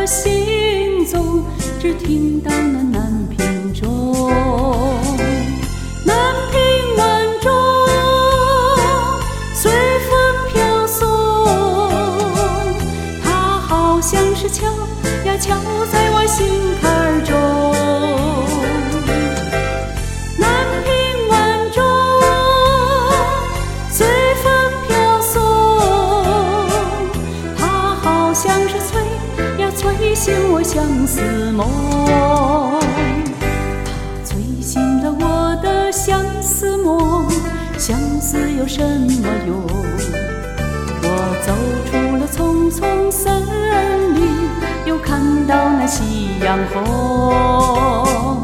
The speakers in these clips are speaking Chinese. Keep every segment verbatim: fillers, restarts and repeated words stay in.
行踪，只听到那南屏钟，南屏晚钟随风飘送，它好像是敲呀敲在我心坎中。南屏晚钟随风飘送，它好像是催呀催醒我相思梦，它催醒了我的相思梦。相思有什么用？我走出了丛丛森林，又看到那夕阳红。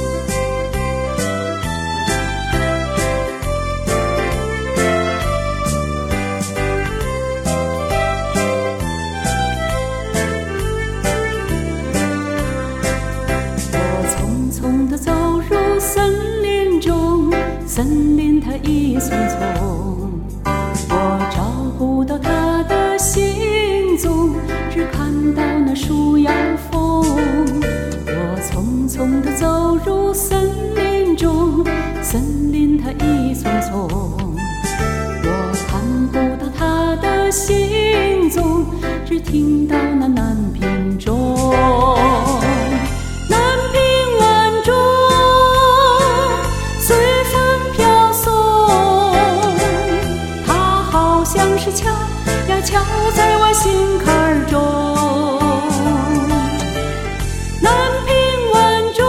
走入森林中，森林它一丛丛，我找不到它的行踪，只看到那树摇风。我匆匆地走入森林中，森林它一丛丛，我看不到它的行踪，只听到那南屏钟。像是敲呀敲在我心坎中，南屏晚钟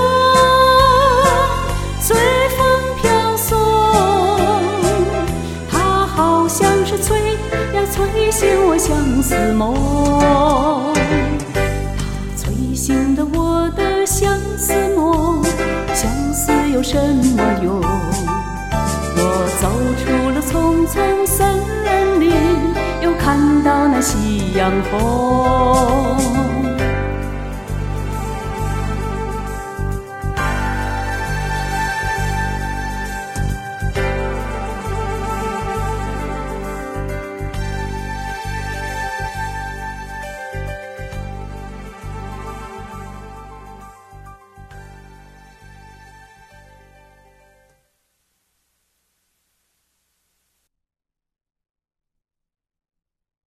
随风飘送，它好像是催呀催醒我相思梦，它催醒了我的相思梦。相思有什么用？我走出了丛丛森林，又看到那夕阳红。